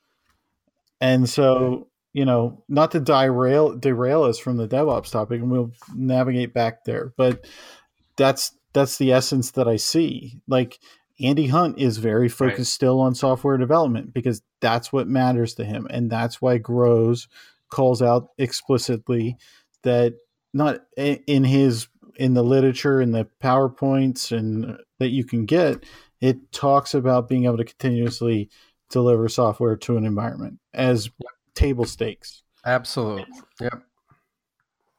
And so, not to derail us from the DevOps topic, and we'll navigate back there, but that's the essence that I see. Andy Hunt is very focused still on software development because that's what matters to him. And that's why Grows calls out explicitly that not in the literature and the PowerPoints and that you can get, it talks about being able to continuously deliver software to an environment as table stakes. Absolutely. Yep.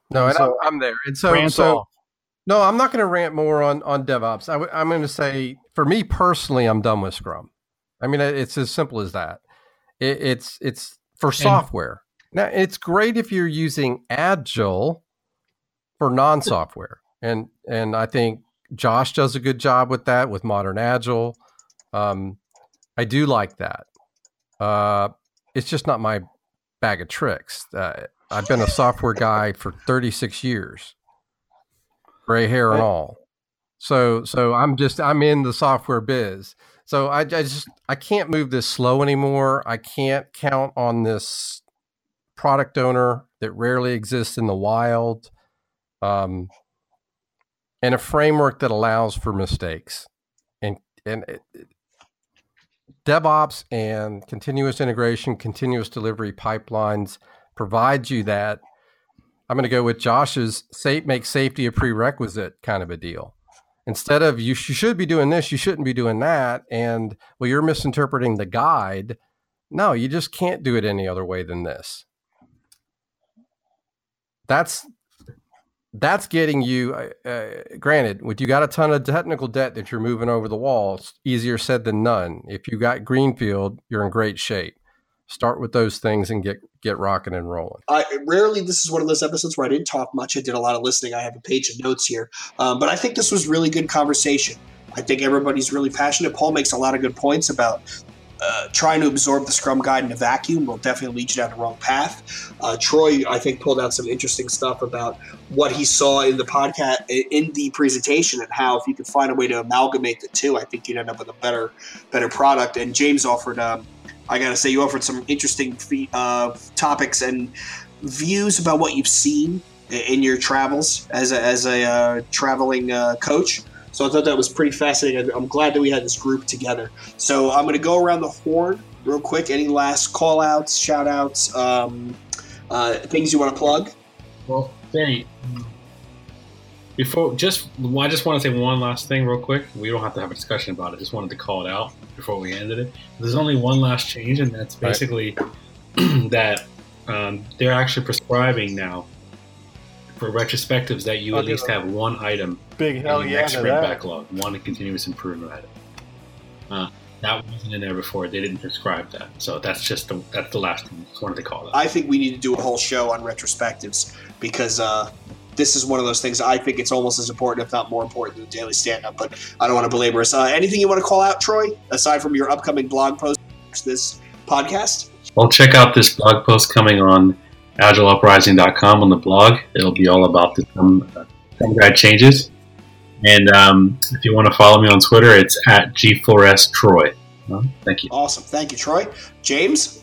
No, and so I'm there. And rant off. no, I'm not going to rant more on DevOps. I'm going to say, for me personally, I'm done with Scrum. I mean, it's as simple as that. It's for software. Now, it's great if you're using Agile for non-software, and I think Josh does a good job with that with Modern Agile. I do like that. It's just not my bag of tricks. I've been a software guy for 36 years, gray hair and all. So I'm in the software biz. So I can't move this slow anymore. I can't count on this product owner that rarely exists in the wild, and a framework that allows for mistakes. And DevOps and continuous integration, continuous delivery pipelines provide you that. I'm going to go with Josh's make safety a prerequisite kind of a deal. Instead of you should be doing this, you shouldn't be doing that. And well, you're misinterpreting the guide. No, you just can't do it any other way than this. That's getting you, granted, when you got a ton of technical debt that you're moving over the wall, it's easier said than none. If you got greenfield, you're in great shape. Start with those things and get rocking and rolling. Rarely, this is one of those episodes where I didn't talk much. I did a lot of listening. I have a page of notes here. But I think this was really good conversation. I think everybody's really passionate. Paul makes a lot of good points about trying to absorb the Scrum Guide in a vacuum will definitely lead you down the wrong path. Troy, I think, pulled out some interesting stuff about what he saw in the podcast, in the presentation, and how if you could find a way to amalgamate the two, I think you'd end up with a better product. And James offered, I got to say, you offered some interesting topics and views about what you've seen in your travels as a traveling coach. So I thought that was pretty fascinating. I'm glad that we had this group together. So I'm going to go around the horn real quick. Any last call-outs, shout-outs, things you want to plug? Well, Danny, I just want to say one last thing real quick. We don't have to have a discussion about it. Just wanted to call it out before we ended it. There's only one last change, and that's basically that they're actually prescribing now for retrospectives that you at least have one item Big hell in the yeah next to sprint that. backlog, one continuous improvement item. That wasn't in there before. They didn't prescribe that. So that's the last thing. Just wanted to call that. I think we need to do a whole show on retrospectives because this is one of those things I think it's almost as important, if not more important, than the daily stand-up. But I don't want to belabor us. Anything you want to call out, Troy, aside from your upcoming blog post for this podcast? Well, check out this blog post coming on agileuprising.com on the blog. It'll be all about the Scrum Guide changes. And if you want to follow me on Twitter, it's at G4STroy. Thank you. Awesome. Thank you, Troy. James?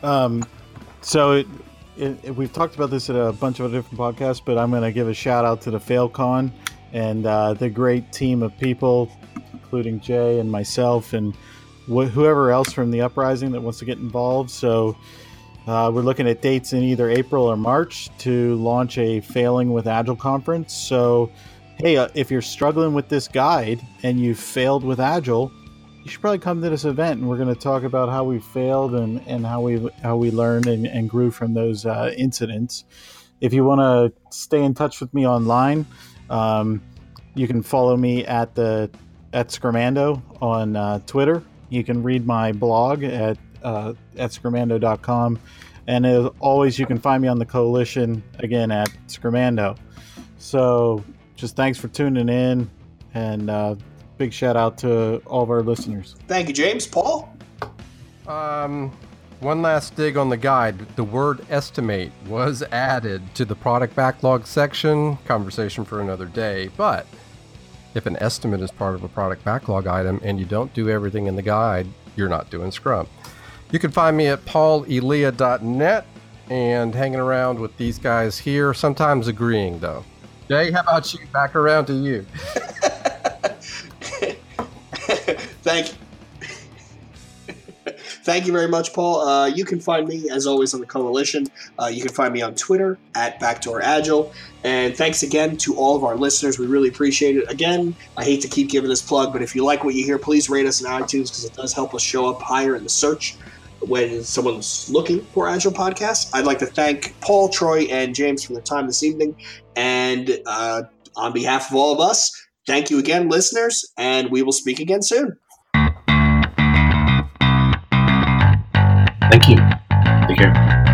So we've talked about this at a bunch of different podcasts, but I'm going to give a shout out to the FailCon and the great team of people, including Jay and myself and whoever else from the Uprising that wants to get involved. So we're looking at dates in either April or March to launch a Failing with Agile conference. So, hey, if you're struggling with this guide and you failed with Agile, you should probably come to this event, and we're going to talk about how we failed and how we learned and grew from those incidents. If you want to stay in touch with me online, you can follow me at Scrumando on Twitter. You can read my blog at scrumando.com, and as always, you can find me on the Coalition again at Scrumando. So just thanks for tuning in, and big shout out to all of our listeners. Thank you, James. Paul? One last dig on the guide. The word estimate was added to the product backlog section. Conversation for another day. But if an estimate is part of a product backlog item and you don't do everything in the guide, you're not doing Scrum. You can find me at paulelia.net and hanging around with these guys here, sometimes agreeing though. Jay, how about you? Back around to you. Thank you. Thank you very much, Paul. You can find me, as always, on the Coalition. You can find me on Twitter at Backdoor Agile. And thanks again to all of our listeners. We really appreciate it. Again, I hate to keep giving this plug, but if you like what you hear, please rate us in iTunes because it does help us show up higher in the search when someone's looking for Agile podcasts. I'd like to thank Paul, Troy, and James for their time this evening. And on behalf of all of us, thank you again, listeners, and we will speak again soon. Thank you. Take care.